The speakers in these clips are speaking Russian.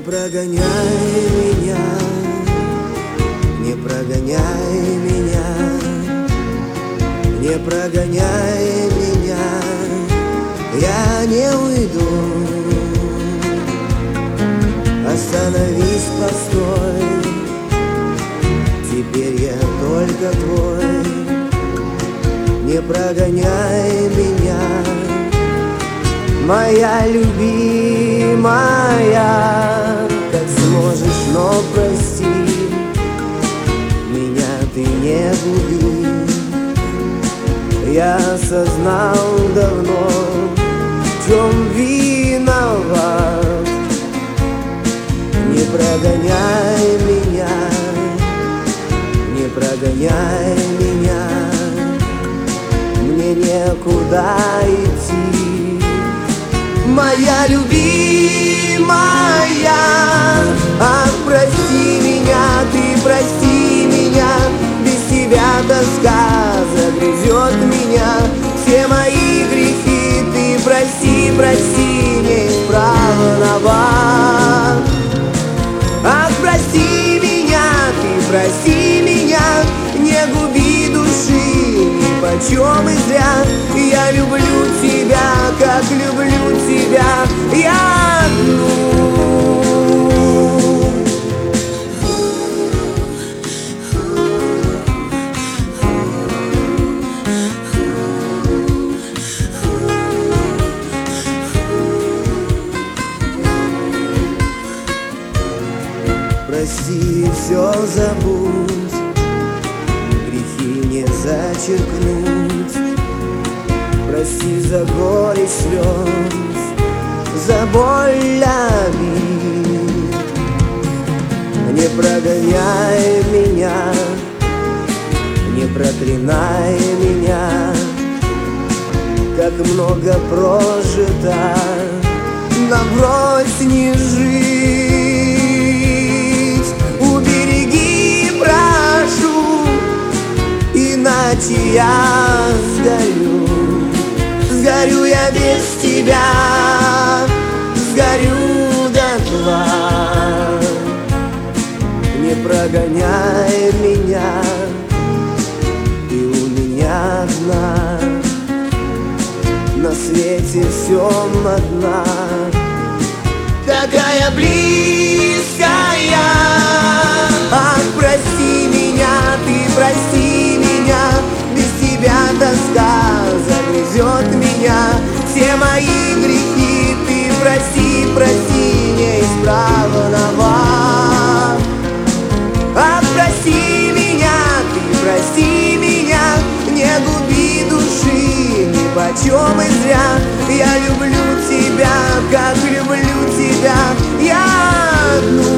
прогоняй меня, не прогоняй меня, не прогоняй меня, я не уйду. Остановись, постой, теперь я только твой. Не прогоняй меня, моя любимая, как сможешь, но прости, меня ты не губи. Я осознал давно, в чем виноват. Не прогоняй меня, не прогоняй меня, мне некуда идти. Моя любимая, ах, прости меня, ты прости меня, без тебя тоска загрызет меня. Все мои грехи ты прости, прости, не права на вас. Ах, прости меня, ты прости меня, не губи души ни почем и зря. Я люблю тебя, как люблю тебя я одну. Прости, все забудь, грехи не зачеркнуть. Прости за горе слез, за боль обид. Не прогоняй меня, не проклинай меня, как много прожито, набрось не жить. Убереги, прошу, иначе я сгорю. Сгорю я без тебя, сгорю дотла. Не прогоняй меня, ты у меня одна, на свете всем одна, такая близкая. Ах, прости меня, ты прости меня, без тебя тоска загрызет меня. Все мои грехи ты прости, прости, не исправного. Ах, прости меня, ты прости меня, не губи души ни почем и зря. Я люблю тебя, как люблю тебя я одну.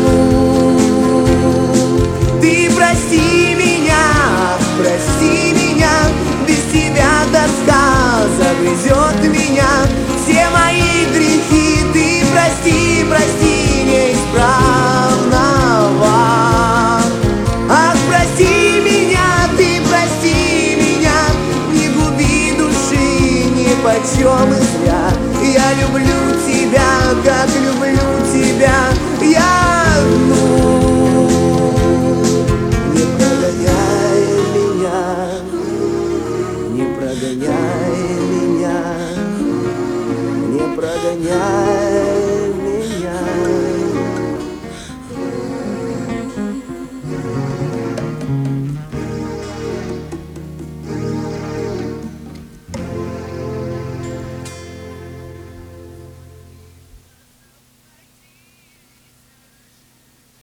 Ты прости меня, прости меня, без тебя тоска загрызет меня. Все мои грехи ты прости, прости, неисправного. Ах, прости меня, ты прости меня, не губи души ни почем и зря. Я люблю тебя, как люблю тебя я одну. Не прогоняй меня, не прогоняй меня, не прогоняй.